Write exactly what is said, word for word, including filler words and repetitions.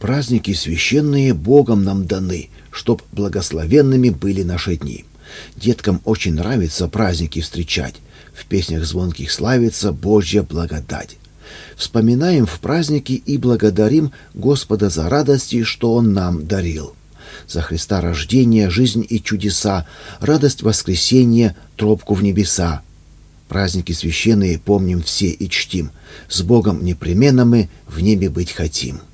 Праздники священные Богом нам даны, чтоб благословенными были наши дни. Деткам очень нравится праздники встречать, в песнях звонких славится Божья благодать. Вспоминаем в праздники и благодарим Господа за радости, что Он нам дарил. За Христа рождение, жизнь и чудеса, радость воскресения, тропку в небеса. Праздники священные помним все и чтим, с Богом непременно мы в небе быть хотим.